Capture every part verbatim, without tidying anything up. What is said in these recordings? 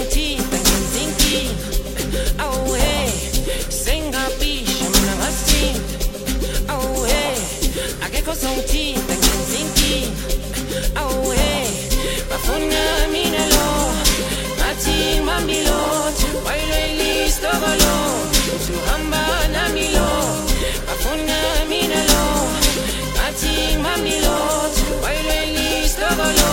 songithinta ngenza inkinga. Awu hey, sengapisha mina ngasithinta. Awu hey, akekho songithinta ngenza inkinga. Awu hey, bafuna mina lo, ngathi mamilotha, wayileli stokolo, uthi uhamba nami lo, bafuna mina lo, ngathi mamilotha, wayileli stokolo.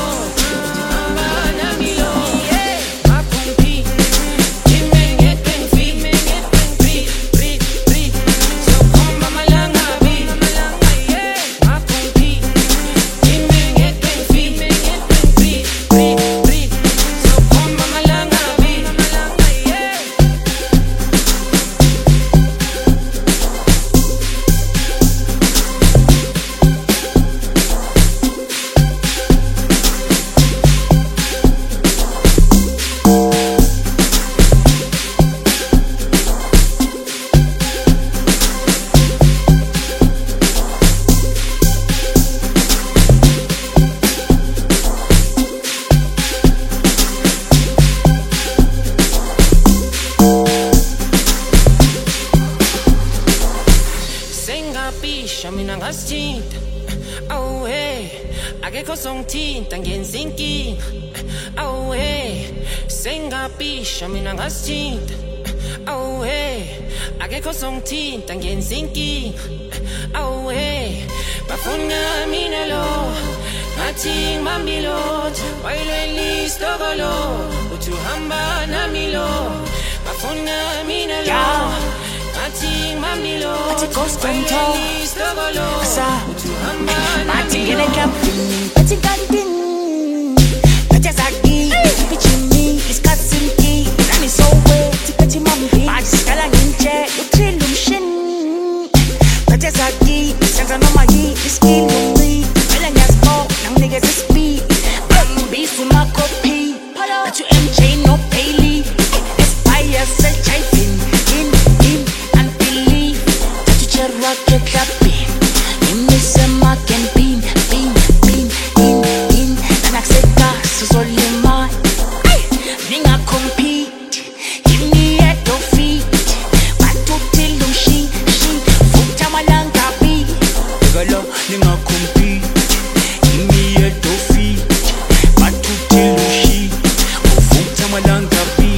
Mina ngasithinta. Awu hey, akekho songithinta ngenza inkinga. Awu hey, sengapisha mina ngasithinta. Awu hey, akekho songithinta ngenza inkinga. Awu hey, bafuna mina lo, ngathi mamilotha, wayileli stokolo, uthi uhamba nami lo, bafuna mina lo, ngathi mamilo, ati kostonto asa mati ngene kapini ati kantin ati zagi pichimi iskasinki nani sowe tikati mambi ati skala nje utrilu mshin ati zagi senza no magi skill me bela nyaspo nang niggas speed I'm beast in my copy but you M J no Bailey aspire self chafing in in rocket clapping, you miss a mark and beam, beam, beam, in, in, and I say gas is only mine. Ninga compete, give me a feet, but to tell them she, she, futa malanga be. Gala, ninga compete, give me a feet, but to tell them she, futa malanga be.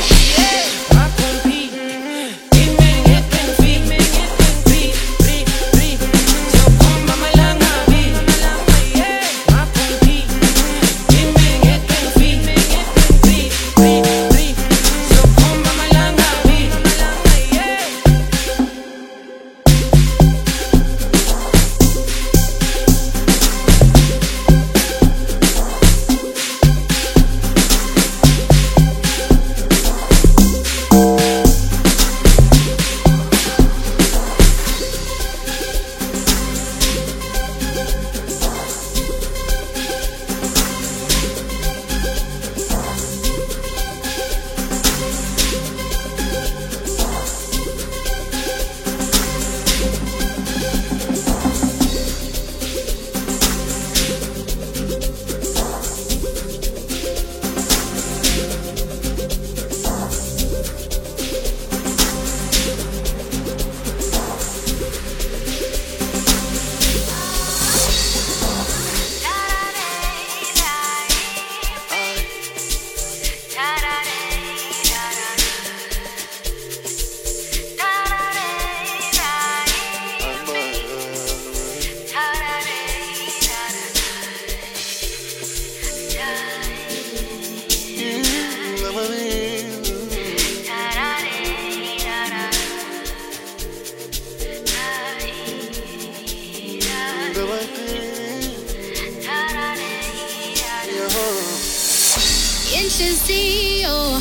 Inshizio,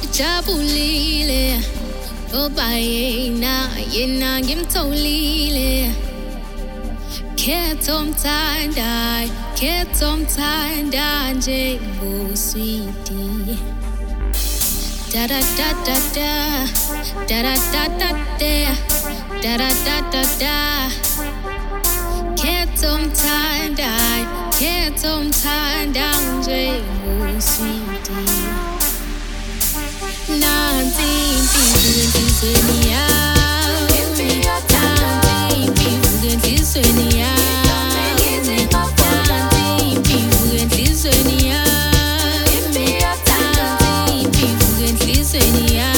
jabulile, obayena, yena ngimtholile. Ketom tanda, ketom tanda nje ngosweetie. Da da da da da, da da da da da, da da da da da. Ketom tanda, ketom tanda nje ngosweetie. nansi impivu enhlizweni yami, nansi impivu enhlizweni yami, nansi impivu enhlizweni yami, nansi impivu enhlizweni yami.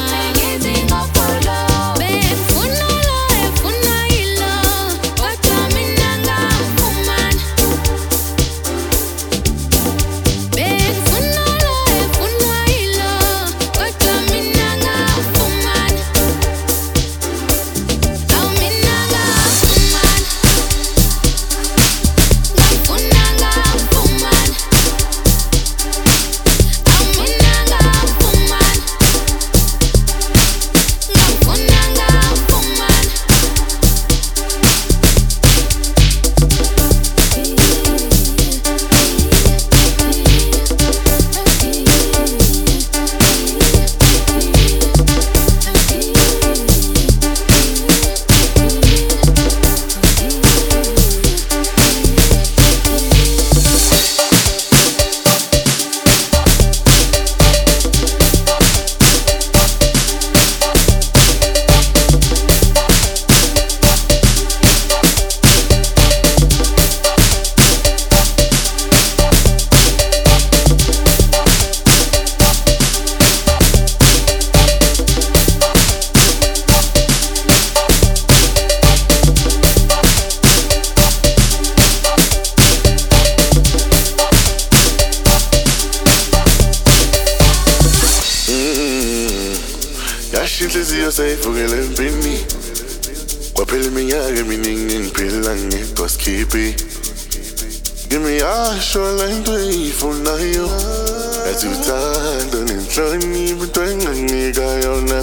Inhliziyo sayivukele empini kwaphela iminyaka eminingi ngiphila ngedwa Skippy. Kimi yasho lento eyifunayo yathi uthando nenhlonipho into enganginika yona.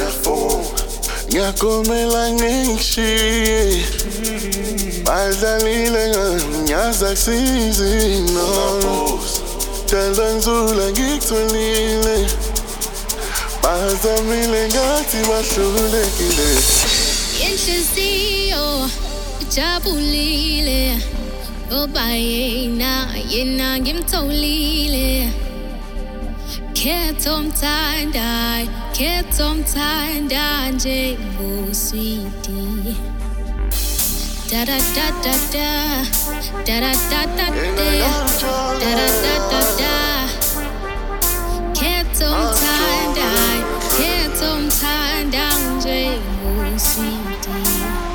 Ngiyakomela ngishiye badlalile nganyaza kusizi no Tanda nzula ngikutholile bazamile ngathi bahlulekile. Inhliziyo ijabulile ngoba yena yena ngimtholile. Khetha omthandayo, khetha omthanda njengoswiti. Da da da da da da da da da da da da da da. Khetha omthandayo, khetha omthanda njengoswiti.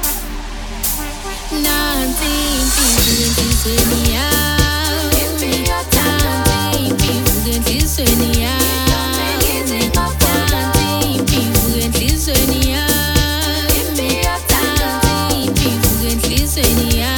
Nansi impivu enhlizweni yami, nansi impivu enhlizweni yami, nansi impivu enhlizweni yami, nansi impivu enhlizweni yami.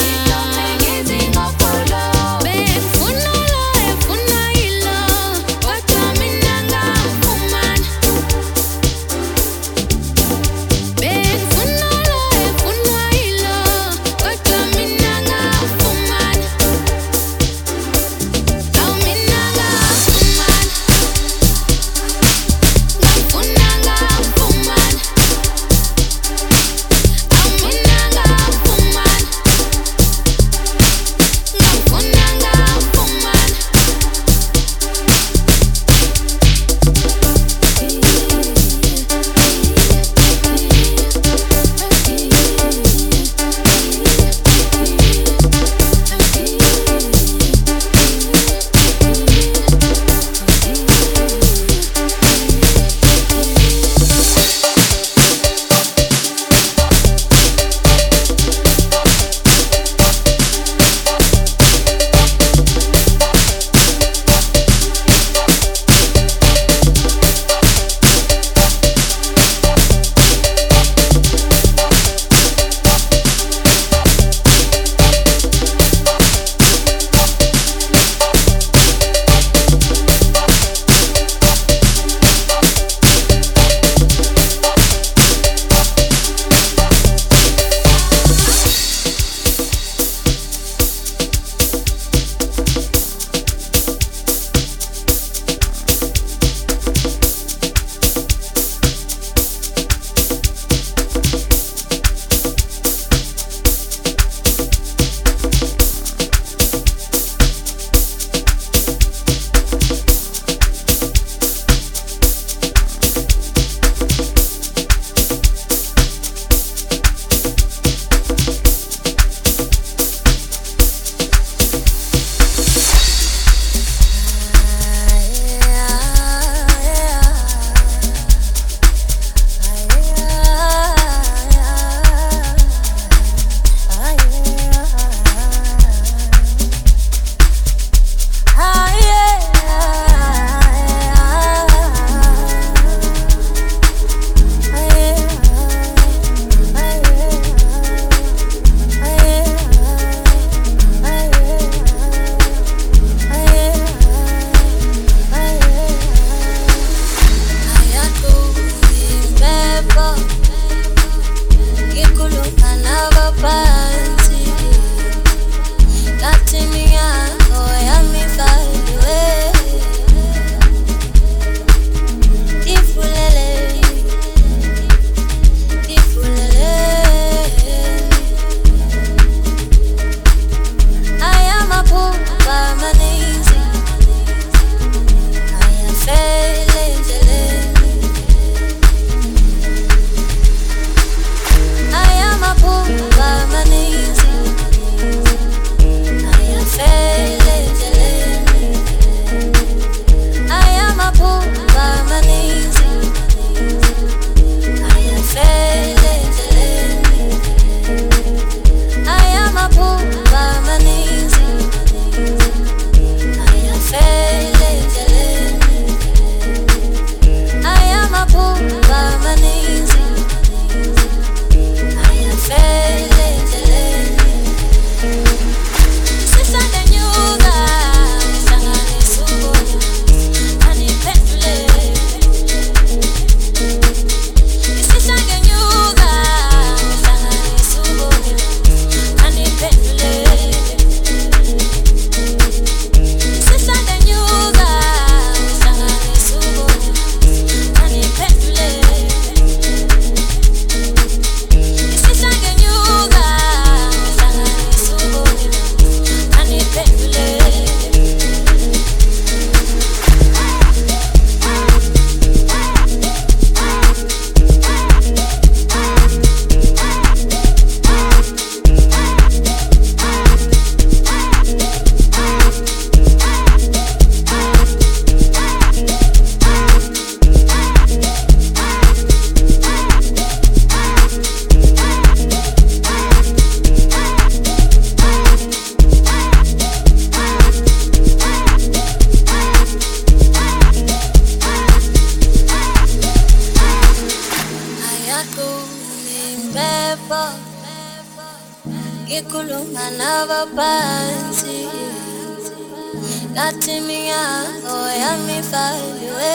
Ikulunga nabapansi Nathi minyango yami faliwe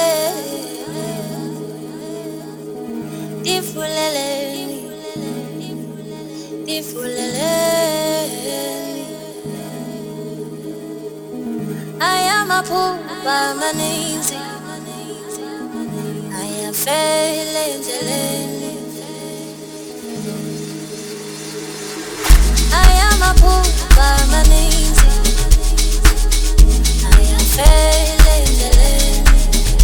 Difuleleni Difuleleni Ayamaphupha maninzi Ayafela endleleni Ayamaphupha maninzi Ayafela endleleni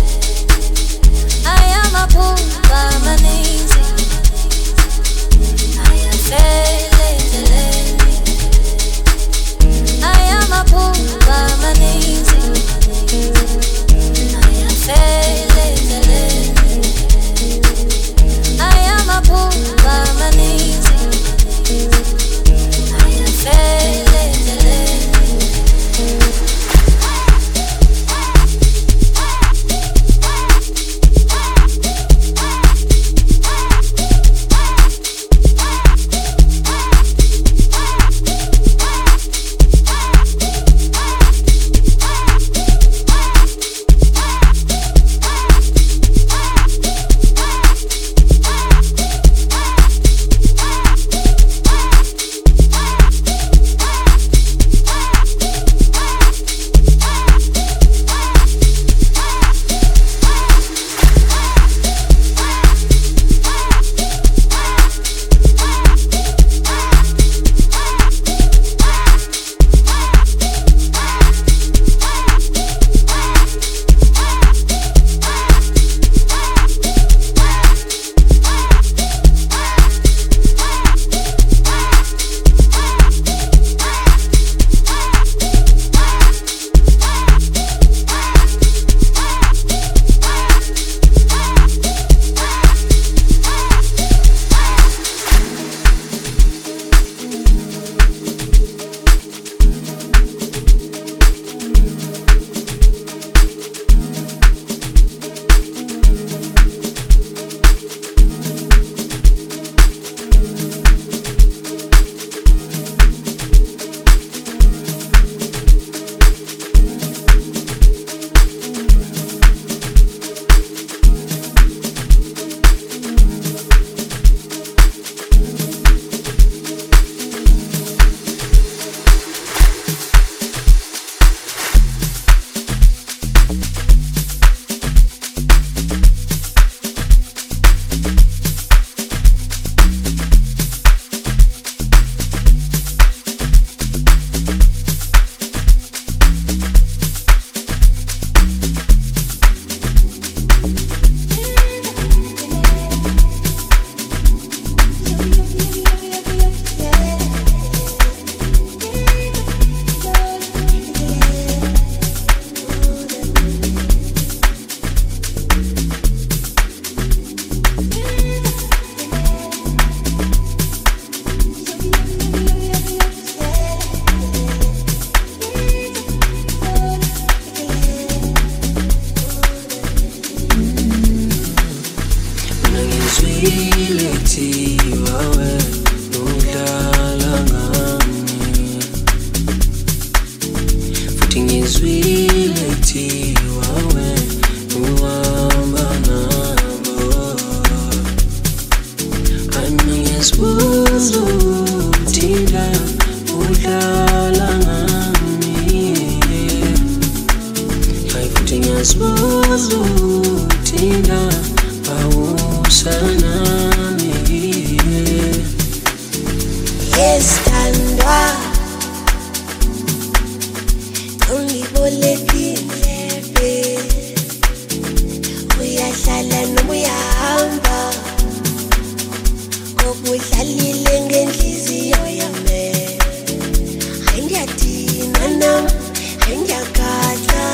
Ayamaphupha maninzi Ayafela endleleni Ayamaphupha maninzi Ayafela endleleni Ayamaphupha maninzi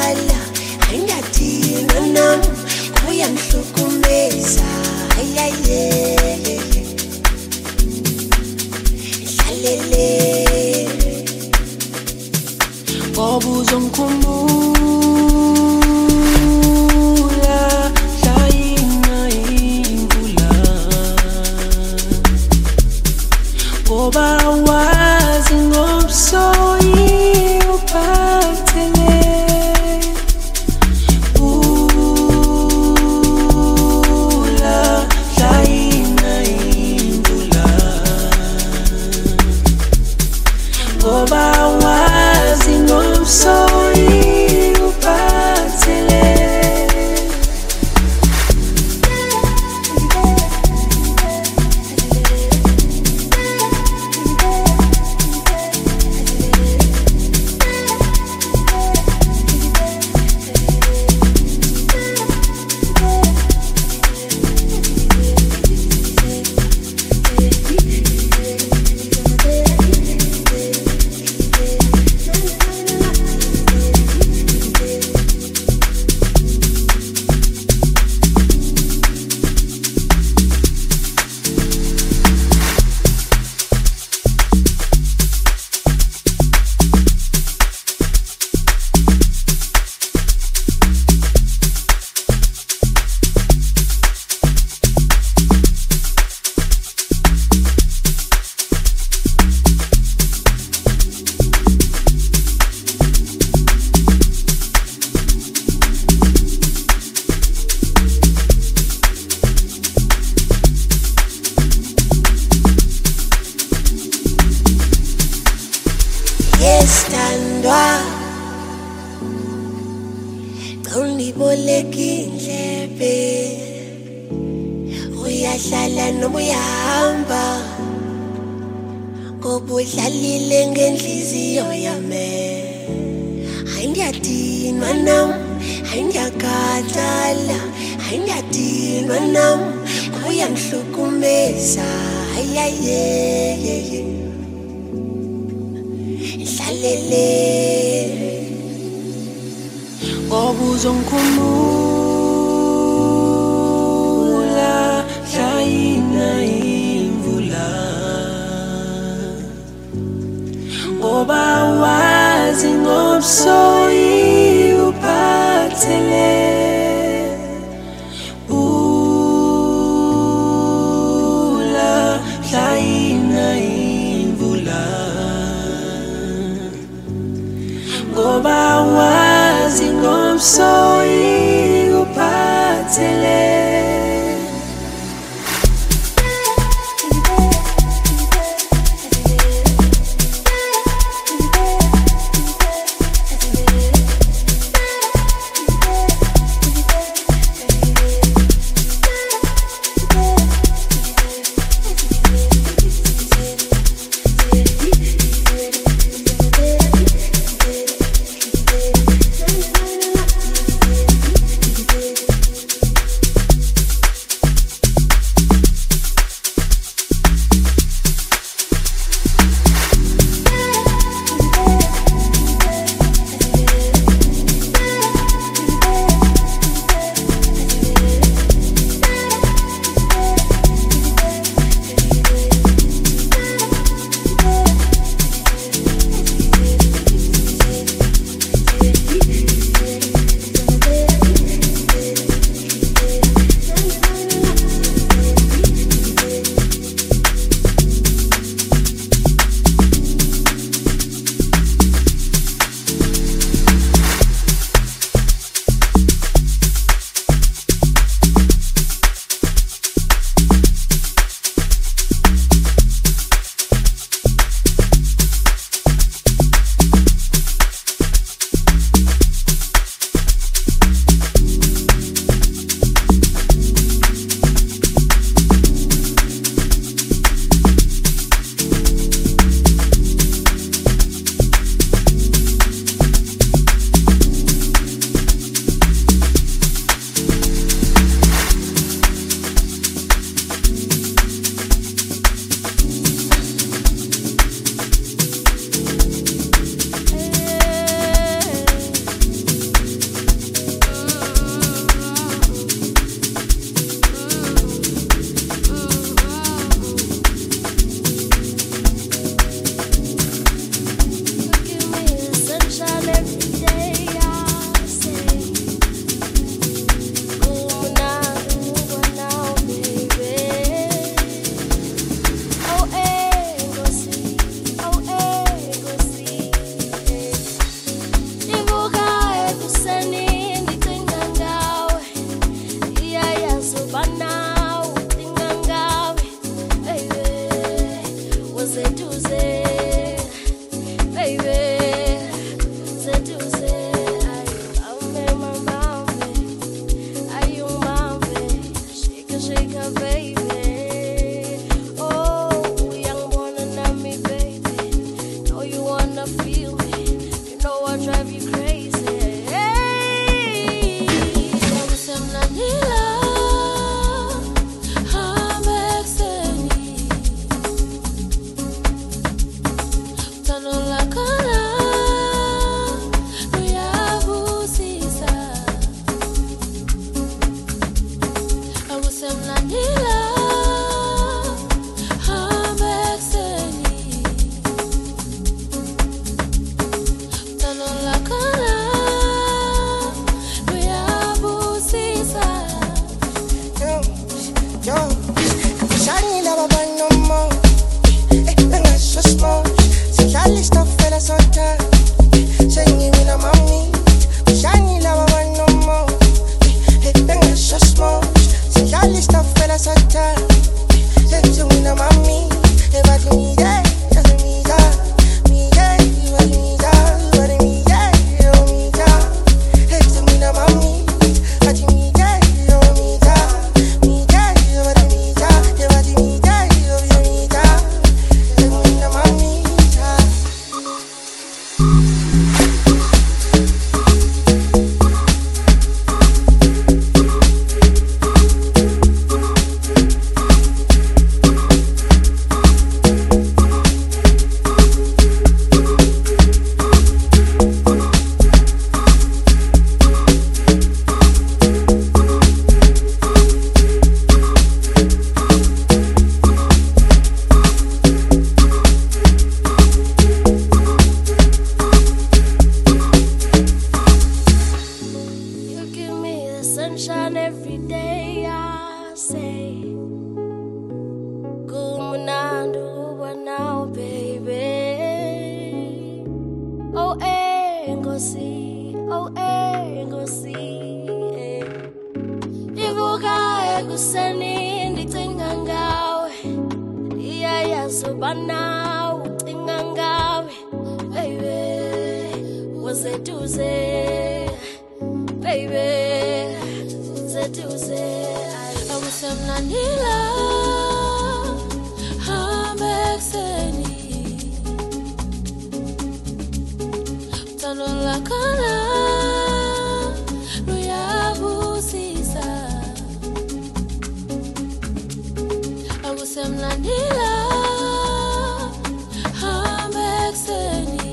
Yeah, yeah. uyahlala noma uyahamba ngoba udlalile ngenhliziyo yami hayi ngiyadinwa nami hayi ngiyakhathala hayi ngiyadinwa nami uyangihlukumeza ayayeye ihlalele ngoba uzongikhumula shayina imvula ngoba wazi ngobsoyi uphathele bula shayina imvula ngoba wazi ngobsoyi uphathele I was so say Kumunandu wa now baby. Oh eh go see, oh eh go see. Ivuka ekuseni ndicinga ngawe. Iya yasobana ucinga ngawe. Baby was it Tuesday? Baby I was a Manila, I'm exeni. Tano la kana, luya busisa. I was a Manila, I'm exeni.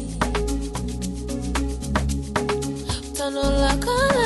Tano la kana.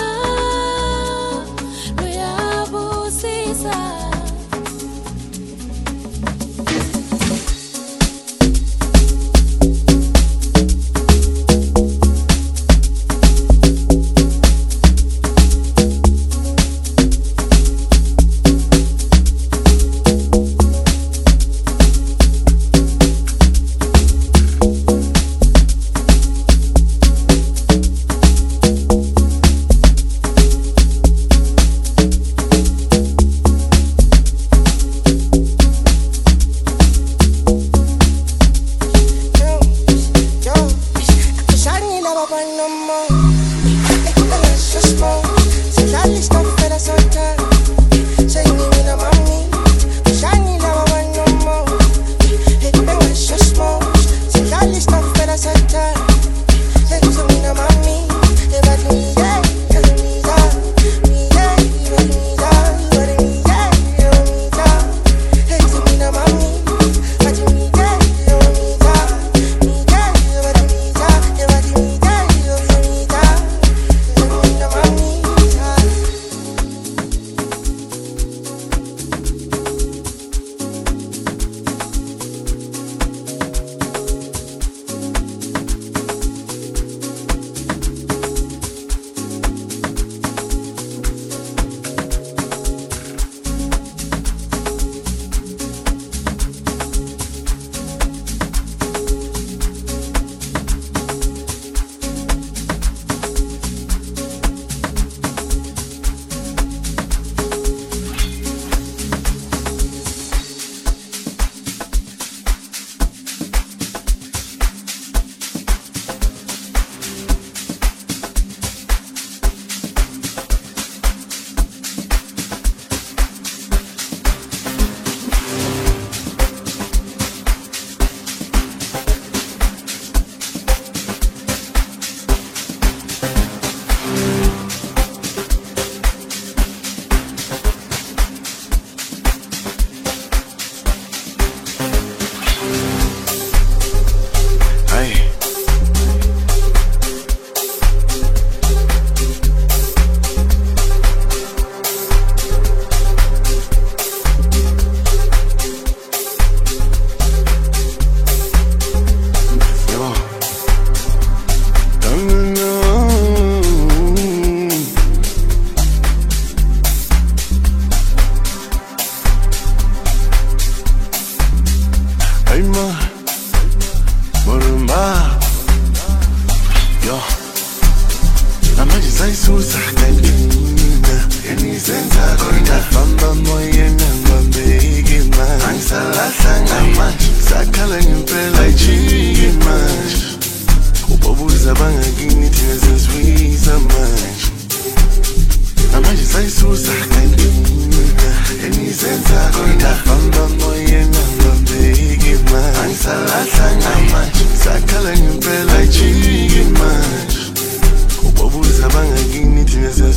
Sakala ngempela ijiki manje. Ubabuza bangakini thina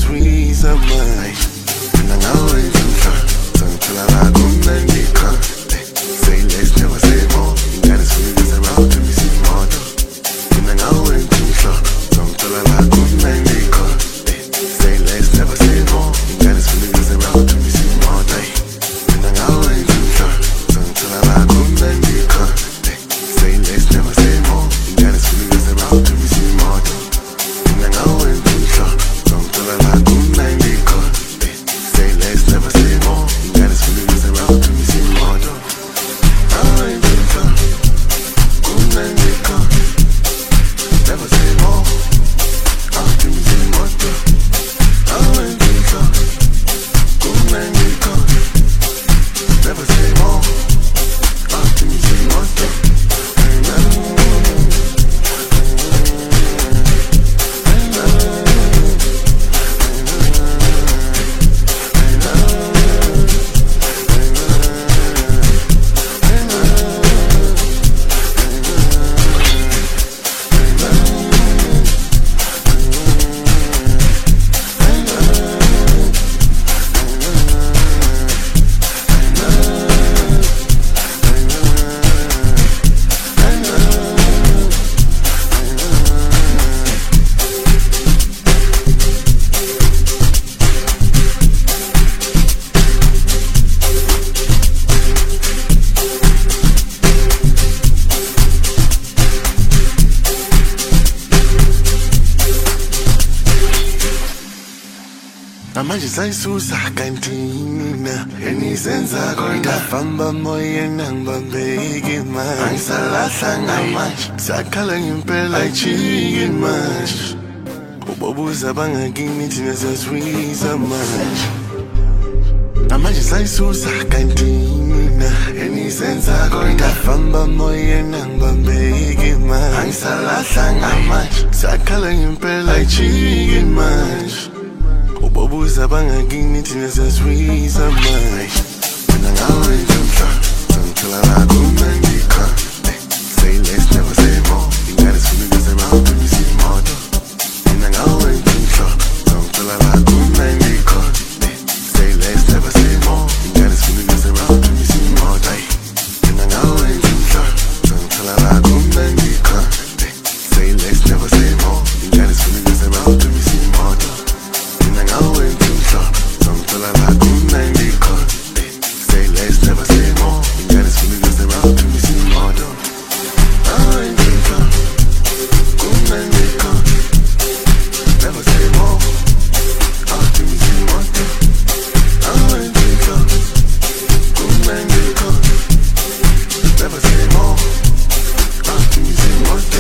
namanje sayisusa kantini na enizenza konda famba moye nangibambeki manje angisalahla ngamanje sakhala ngempela chicken manje ubobuza bangakini thina saswiza manje namanje sayisusa kantini na enizenza konda famba moye nangibambeki manje angisalahla ngamanje sakhala ngempela chicken manje ubobuza bangakini thina saswiza manje mina ngawe ntomhla ngithola la kumandika say less never say more ingane sifuna ngizema umisi moto mina ngawe ntomhla ngithola la kumandika say less never say more ingane sifuna ngizema umisi moto mina ngawe ntomhla ngithola la kumandika say less never say more ingane sifuna ngizema umisi moto Ngawe ntomhla ngithola la kumandika say less never say more ingane sifuna ngizema umisi moto ngawe ntomhla kumandika never say more umisi moto ngawe ntomhla kumandika never say more umisi moto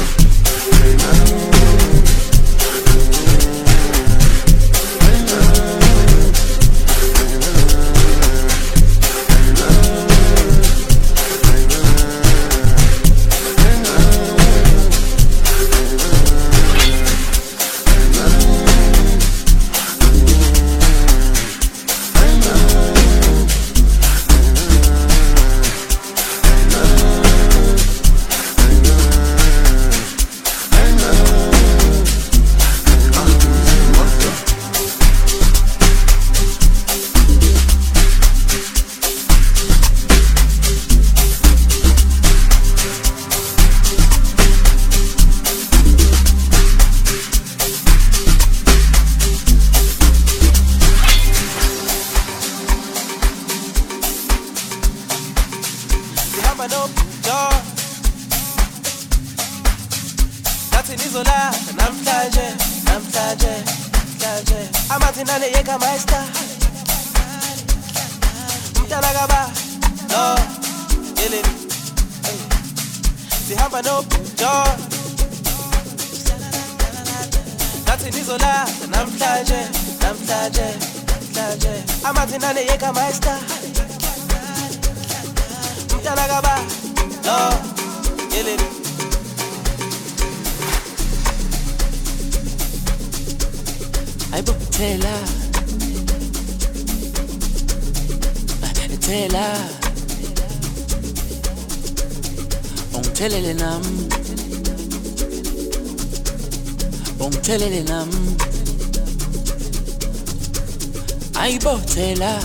Tela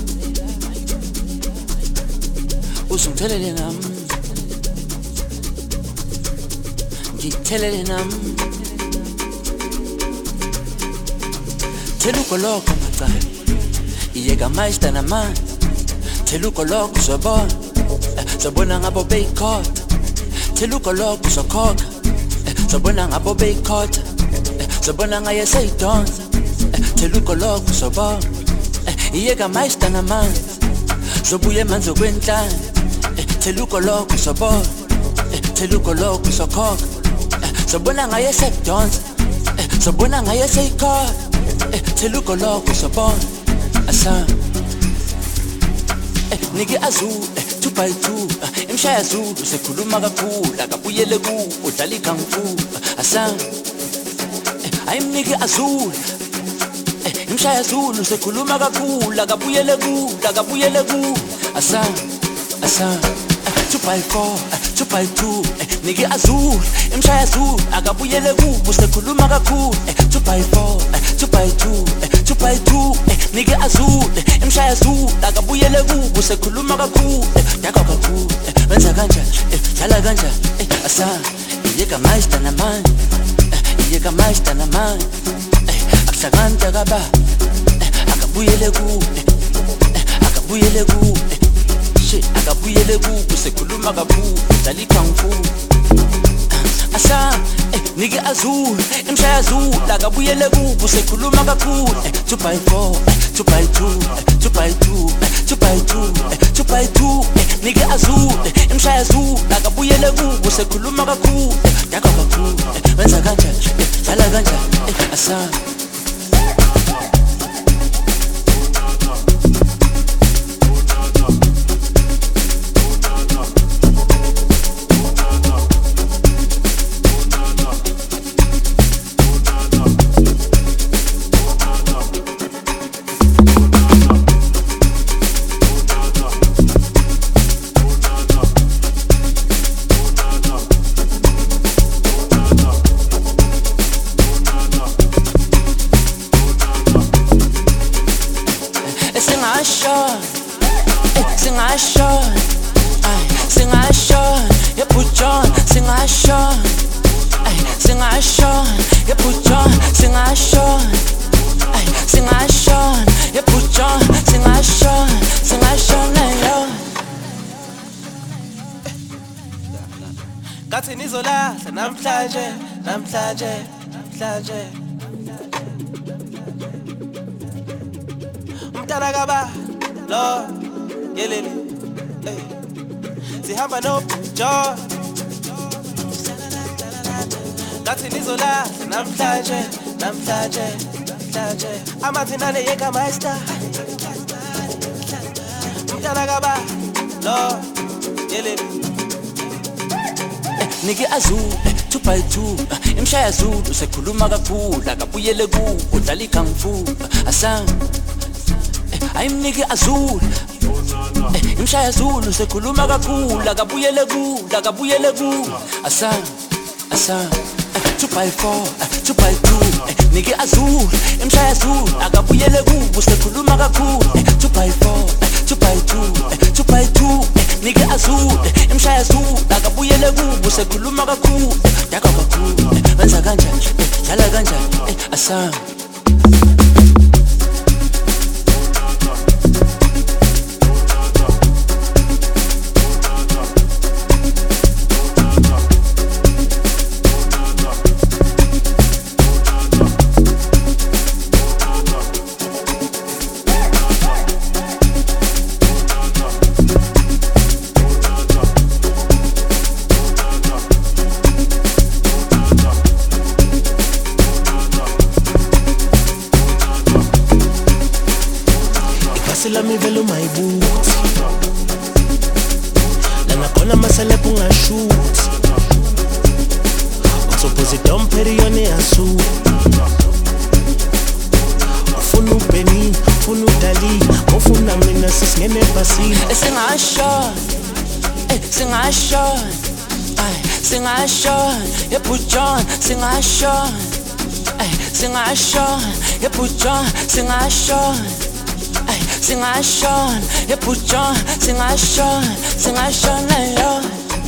usungithelele nami ngithelele nami thela ukoloko macala iyeka master namanzi thela ukoloko uzobona uzobona ngabo beyikhotha thela ukoloko uzokhokha uzobona ngabo beyikhotha uzobona ngaye seyidonsa thela ukoloko uzobona iyeka master namanzi zobuye manzi okwenhlanje thela ukoloko uzobona thela ukoloko uzokhokha uzobona ngaye sekudonsa uzobona ngaye seyikhotha thela ukoloko uzobona asa niki azulu two by two imshaya zulu sekhuluma kakhulu akabuyele ku udlala ikangfu asa ayimniki azulu imshaya zulu sekhuluma kakhulu akabuyele ku akabuyele ku asa asa two by four two by two niki azulu imshaya zulu akabuyele ku sekhuluma kakhulu two by four two by two two by two niki azulu imshaya zulu akabuyele ku sekhuluma kakhulu yakho kakhulu wenza kanjani dlala kanjani asa iyeka master namanzi iyeka master namanzi akuhlakanta kaba akabuyele ku akabuyele ku shit akabuyele ku sekhuluma kakhulu dlala ikangfu asa nige azul imshaya azul akabuyele kubo sekhuluma kakhulu two by four two by two two by two two by two two by two nige azul imshaya azul akabuyele kubo sekhuluma kakhulu yakho kakhulu wenza kanjani dlala kanjani asa Gathi nizolahla namhlanje namhlanje namhlanje Umntana kaba lo yelele hey sihamba no joy Gathi nizolahla namhlanje namhlanje namhlanje amathinane yeka master Umntana kaba lo yelele nige azul two by two imshaya azul usekhuluma kakhulu akabuyele kubo dlala ikungfu asa ayimnike azul imshaya azul usekhuluma kakhulu akabuyele kubo akabuyele kubo asa asa two by four two by two nige azul imshaya azul akabuyele kubo usekhuluma kakhulu two by four two by two two by two nige azul imshaya azul akabuyele kubo sekhuluma kakhulu yakho kakhulu wenza kanjani dlala kanjani asa Sila mi velo my boots La nakona masale punga shoot Otsopozi domperi yone asu Ufunu Benin, ufunu Dali Ufuna mina sisngene basini Singasho Singasho Singasho Yepujon Singasho Singasho Yepujon Singasho Singashon, yepujon, singashon, singashon yo.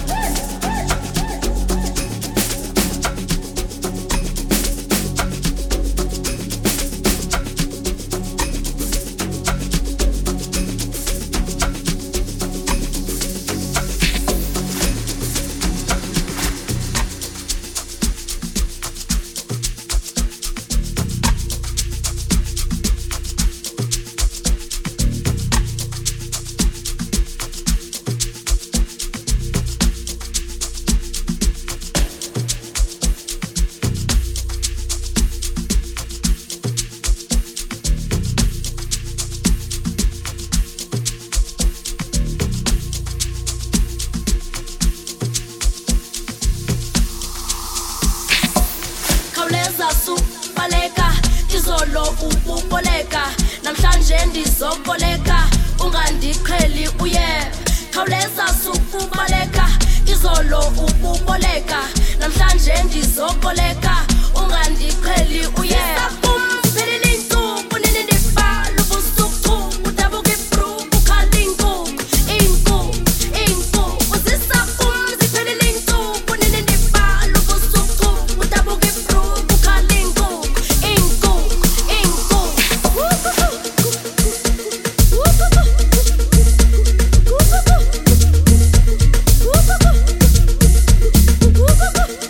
Ndizokoleka ungandiqheli uye khawuleza sukubaleka izolo ububoleka namhlanje ndizokoleka ungandiqheli uye Woo!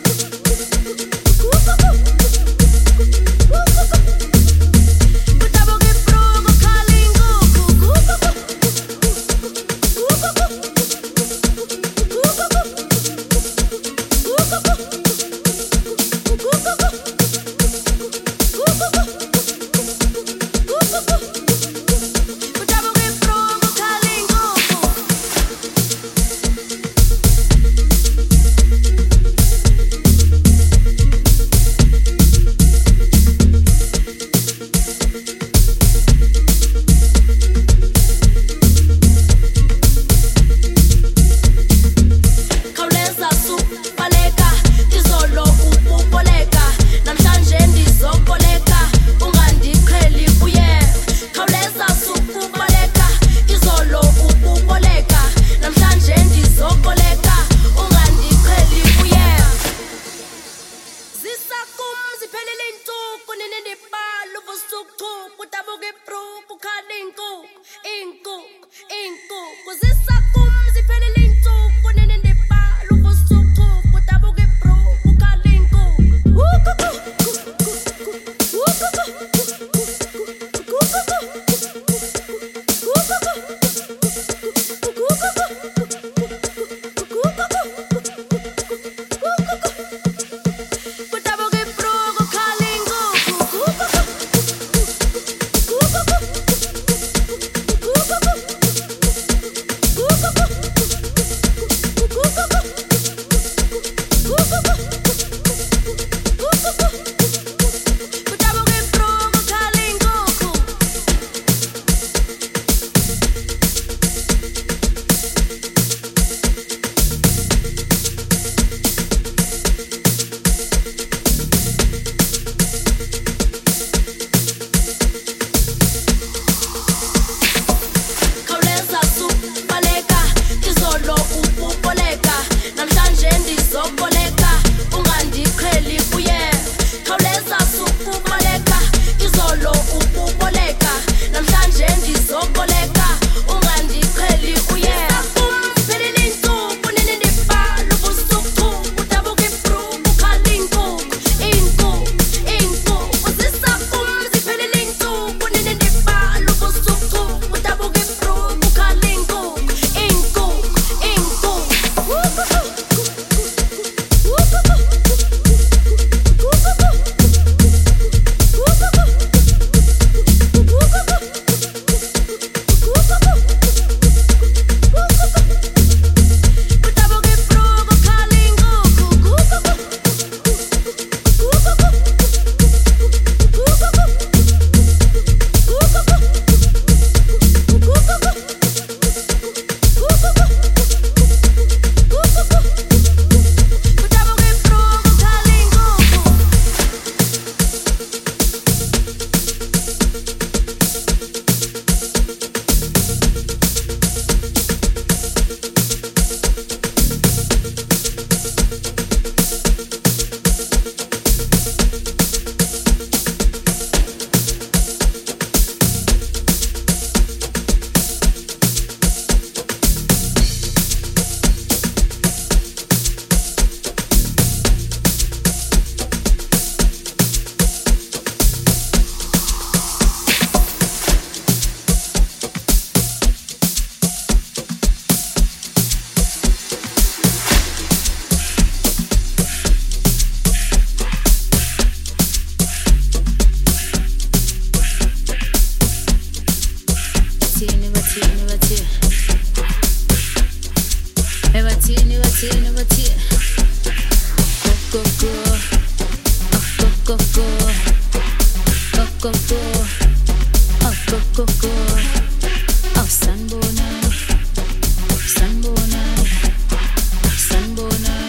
bathini bathini bathini go go go go go go go go oh go go go oh sanbona sanbona sanbona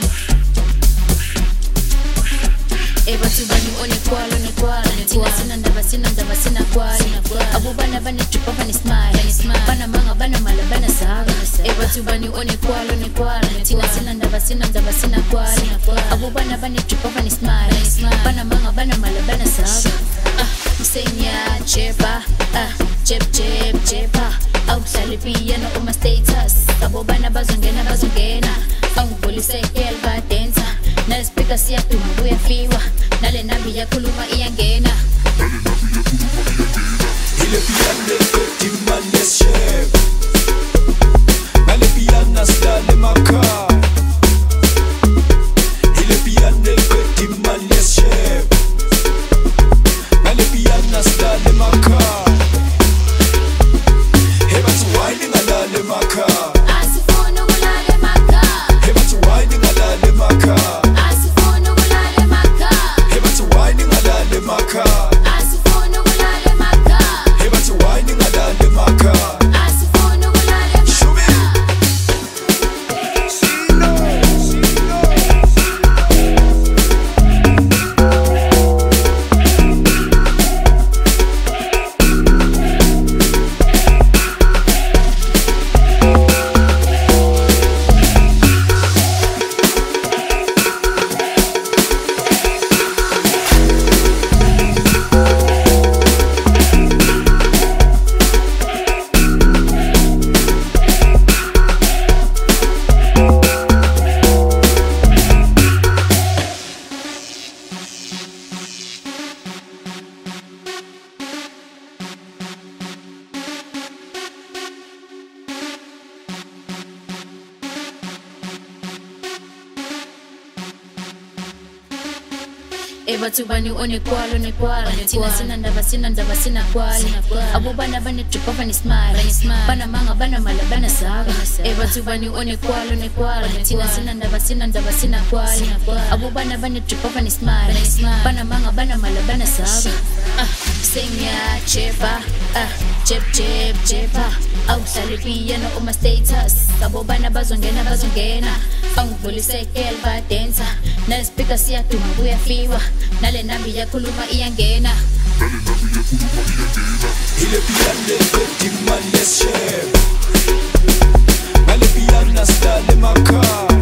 ebathu bani onekwalo nekwalo thina sina ndaba sina ndaba sina kwalo abubana bane tripa bane smile bana manga bana mala bana saga ebathu bani onekwalo nekwalo thina sina ndaba sina ndaba sina kwalo abubana bane tripa bane smile bana manga bana mala bana saga ah senya chepa ah chep chep chepa awuhlale piano uma status abubana bazongena bazongena angivulise elba dancer nale speaker siyaduma kuyafiwa nale nabi yakhuluma iyangena ile piano dimman yes chef nale piano slale makar ile piano dimman yes chef nale piano slale makar heba tu wine ngalale makar asifuna ukulala emakhaya heba tu wine ngalale makar asifuna ukulala emakhaya heba tu wine ngalale makar asifuna ukulala emakhaya heba tu wine ngalale makar asifuna ukulala Shumi ebathu bani onekwalo nekwalo thina sina ndaba sina ndaba sina kwalo abubana bane tripa bane smile bana manga bana mala bana saga ebathu bani onekwalo nekwalo thina sina ndaba sina ndaba sina kwalo abubana bane tripa bane smile bana manga bana mala bana saga ah senya chepa ah chep chep chepa awuhlale piano uma status abubana bazongena bazongena angivulise elba dancer nale speaker siyaduma kuyafiwa nale nabi yakhuluma iyangena ile piano dimman yes chef nale piano slale makar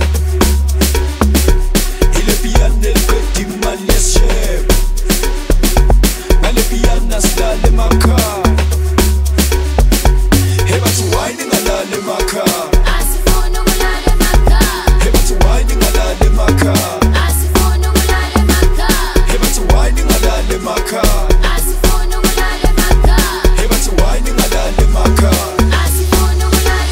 ile piano dimman yes chef nale piano slale makar heba tu wine ngalale makar asifuna ukulala emakhaya heba tu wine ngalale makar asifuna ukulala emakhaya heba tu wine ngalale makar asifuna ukulala emakhaya heba tu wine ngalale makar asifuna ukulala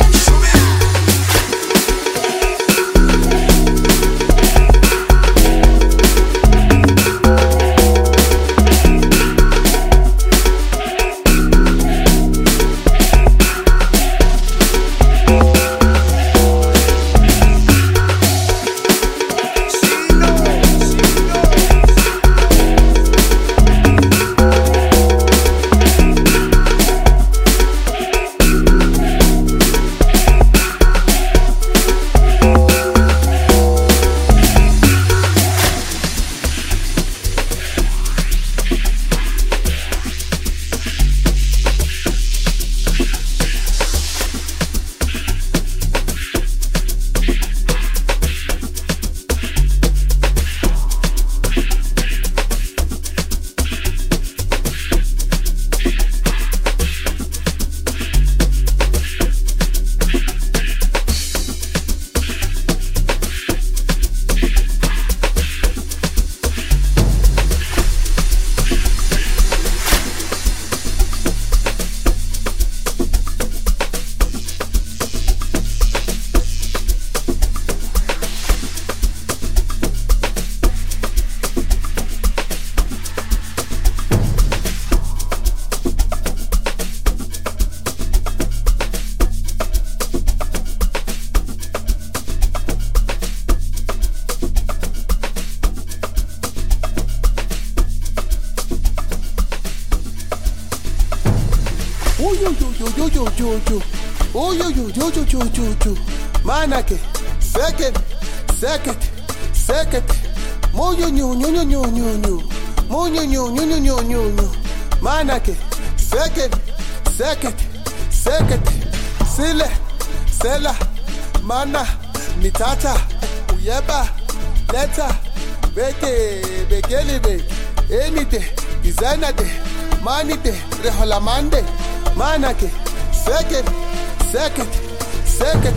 yo yo yo. Oh yo yo yo yo yo yo yo. Manake, second, second, second. Mo yo yo yo yo yo yo yo. Mo yo yo yo yo yo yo yo. Manake, second, second, second. Sile, sela, mana, mitata, uyeba, leta, beke, bekeli be, enite, designer de, manite, reholamande, manake, second, second, second.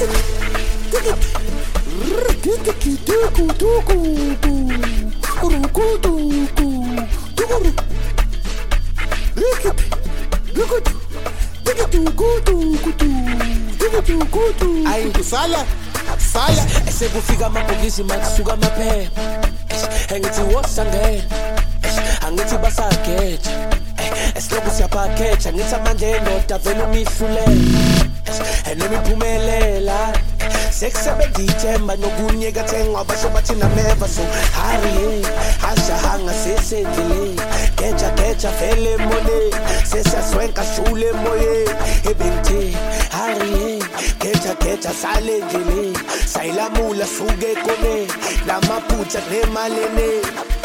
Ay, sala, sala. Ese kufika mabhokisi makusuka amaphepha. Engithi wosange. Angithi basageja. Esilokhu siyaphakeja ngithi amandla endoda vele umihlulela. Enomiphumelela. Sekusebenza ithemba nokunyeka thengwa basho bathi nameva so hurry ashahanga sesendleleni geja geja vele mone sesaswenka shule moye ebengithe hurry geja geja sale endleleni sayilamula suke kone namaphutha nemalene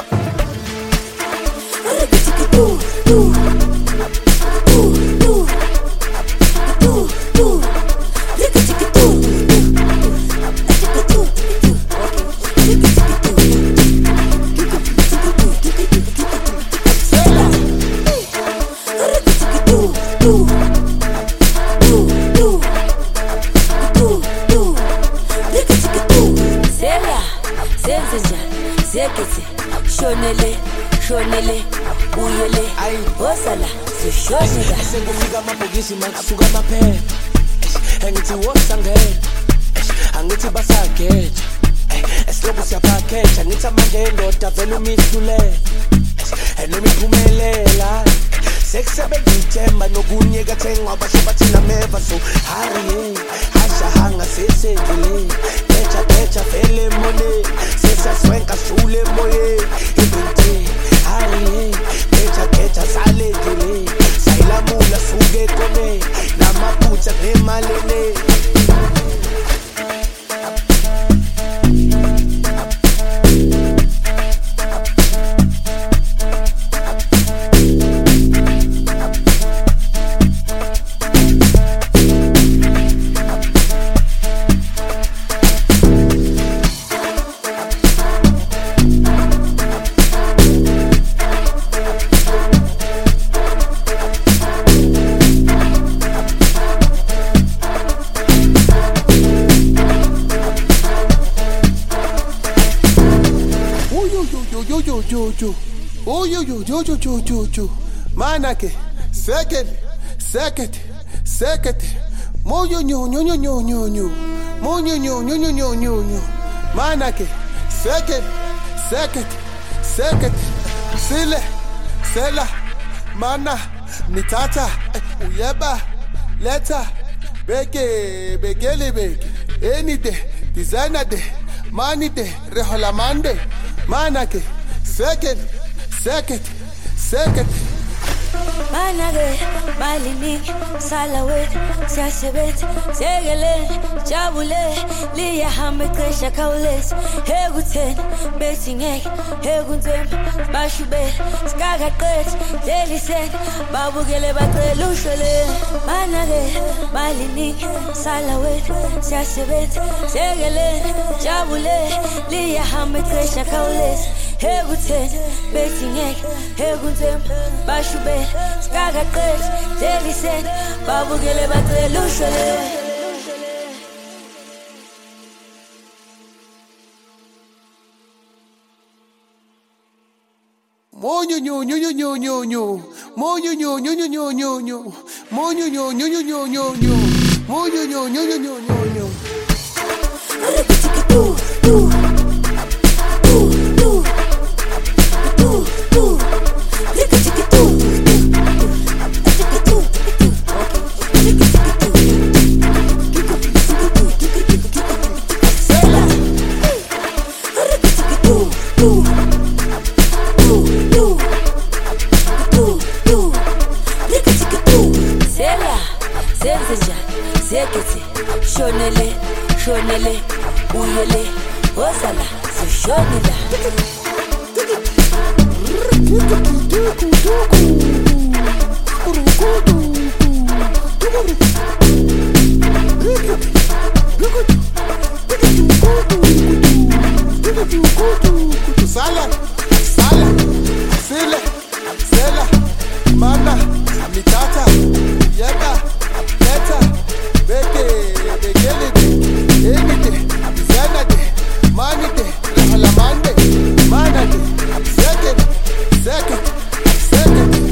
Shonele, shonele, uyele, ay, osala, sishonela. Sekufika amabhokisi makusuka amaphepha. Engithi wosange, angithi basageja. Esilokhu siyaphakeja ngithi amandla endoda vele umihlulela. Enomiphumelela. Sekusebenza ithemba nokunyeka thengwa basho bathi nameva so hurry ashahanga sesendleleni geja geja vele mone sesaswenka shule moye ebengithe hurry geja geja sale endleleni sayilamula suke kone namaphutha nemalene Oh yo yo yo yo yo yo yo. Manake, second, second, second. Mo yo yo yo yo yo yo yo. Mo yo yo yo yo yo yo yo. Manake, second, second, second. Sile, sela, mana, mitata, uyeba, leta, beke, bekeli beke, enite, designer de, manite, reholamande, manake. Second, second, second. Manage, malini, salawet, sasebet, segele, jabule, liya hame kresha kaules, heguten, betingek, heguntem, bashube, skaga kret, delisen, babugele bakre lushele. Manage, malini, salawet, sasebet, segele, jabule, liya hame kresha kaules. Heguten, betingek, heguntem, bashube, skaga kret, delisen, babugele bakre lushele. Mo yo yo yo yo yo yo yo. Mo yo yo yo yo yo yo yo. Mo yo yo yo yo yo yo yo. Mo yo yo yo yo yo yo yo. sekete shonele shonele uyele osala sishonela Sala, sala, sile, sela, mana, mitata, yeba, yeta, beke, begelide, enide, zenade, manide, lahalamande, manade, seket, seket, seket.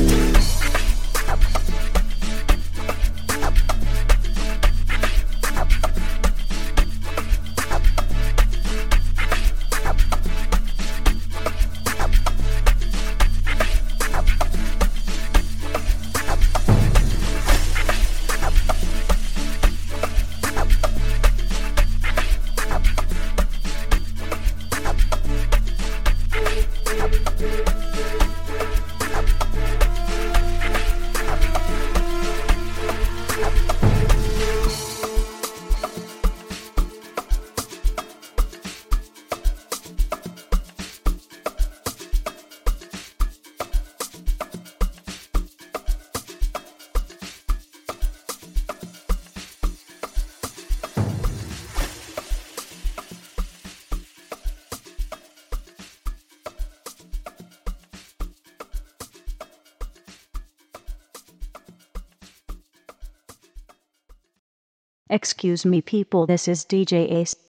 Excuse me people, this is D J Ace.